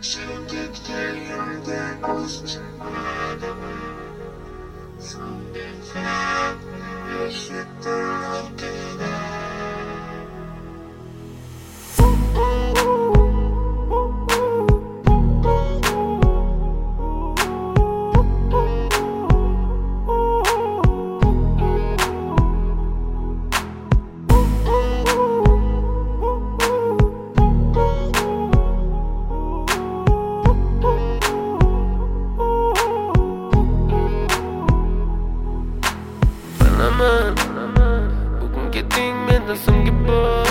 Bugun keting mendan so'nggi bor.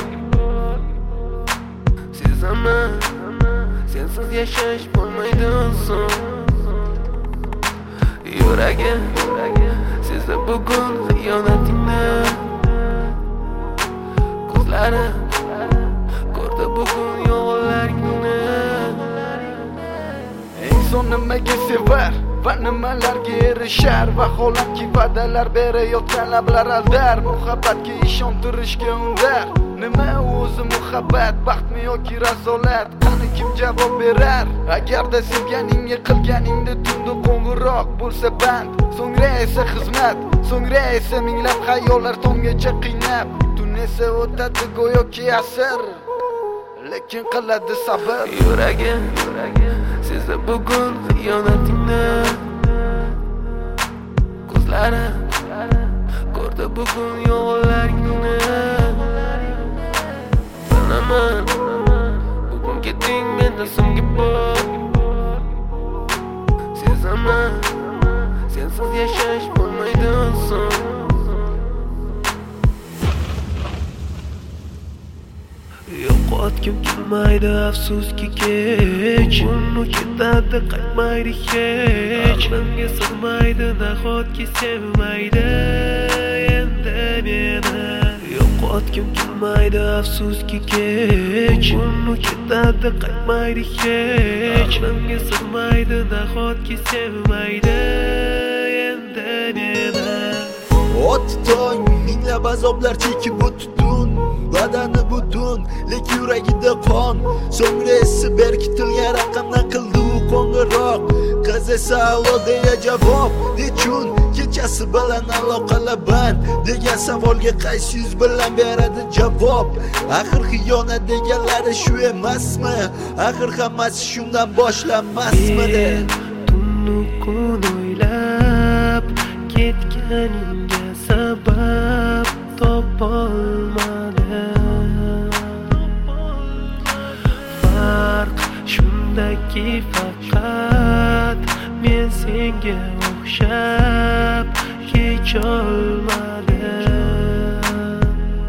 Sezaman, sensiz yashash bo'lmaydi oson. Yuragim sezdi bugun xiyonatingni. Ko'zlarim ko'rdi bugun yolg'onlaringni. Inson nimaga sevar va nimalarga erishar, vaholanki va'dalar berayotgan lablar aldar. Muhabbatga ishontirishga undar. Nima o'zi muhabbat, baxtmi yoki razolat? Qani kim javob berar? Agarda sevganingga qilganingda tunda qo'ng'iroq bo'lsa band, so'ngra esa xizmat, so'ngra esa minglab xayollar tonggacha qiynab. Tun esa o'tadi go'yoki asr, lekin qiladi sabr. Yuragim sezdi bugun xiyonatingni. Ko'zlarim ko'rdi bugun yolg'onlaringni. Bilaman, bugun keting mendan so'nggi bor. Sezaman, sensiz yashash bo'lmaydi oson. Yo'qotgim kelmaydi afsuski kech. Uni ketadi qaytmaydi hech. Menga sig'maydi nahotki sevmaydi endi meni. Yo'qotgim kelmaydi afsuski kech. Uni ketadi qaytmaydi hech. Menga sig'maydi nahotki sevmaydi endi meni. O'tding minglab azoblar chekib o'tdin, badani butun, lekin yuragida qon. So'ngra esi berkitilgan raqamdan qildi u qo'ng'iroq. Qiz esa allo deya javob. Nechun kechasi bilan aloqalar band degan savolga qaysi yuz bilan beradi javob? Axir xiyonat deganlari shu emasmi? Axir hammasi shundan boshlanmasmidi? Tunni kun o'ylab ketganingga sabab topolmadim. Farq shundaki faqat men senga o'xshab kecholmadim.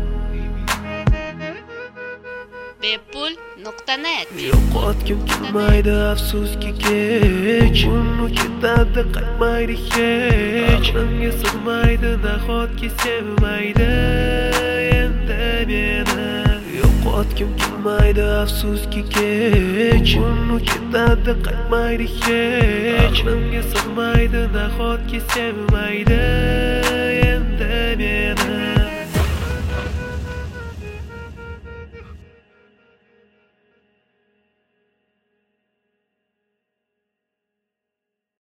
Bepul.net. Yo'qotgim kelmaydi afsuski kech. Uni ketadi qaytmaydi hech. Menga sig'maydi nahotki sevmaydi endi meni. Yo'qotgim kelmaydi afsuski kech. Uni ketadi qaytmaydi hech. Menga sig'maydi nahotki sevmaydi